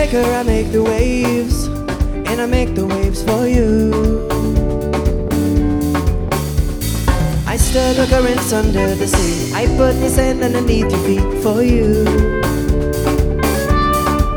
breaker, I make the waves, and I make the waves for you. I stir the currents under the sea, I put the sand underneath your feet for you.